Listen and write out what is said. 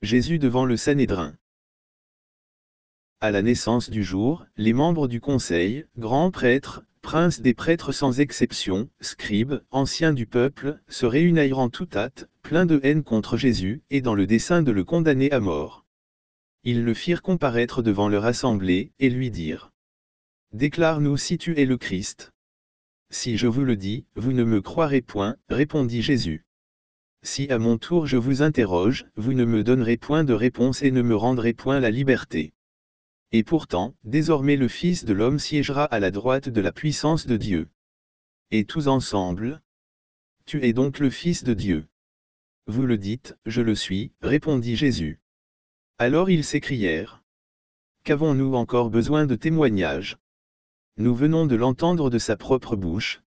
Jésus devant le Sanhédrin. À la naissance du jour, les membres du conseil, grands prêtres, princes des prêtres sans exception, scribes, anciens du peuple, se réunirent en toute hâte, pleins de haine contre Jésus, et dans le dessein de le condamner à mort. Ils le firent comparaître devant leur assemblée, et lui dirent: Déclare-nous si tu es le Christ. Si je vous le dis, vous ne me croirez point, répondit Jésus. Si à mon tour je vous interroge, vous ne me donnerez point de réponse et ne me rendrez point la liberté. Et pourtant, désormais le Fils de l'homme siégera à la droite de la puissance de Dieu. Et tous ensemble: Tu es donc le Fils de Dieu. Vous le dites, je le suis, répondit Jésus. Alors ils s'écrièrent: Qu'avons-nous encore besoin de témoignages? Nous venons de l'entendre de sa propre bouche,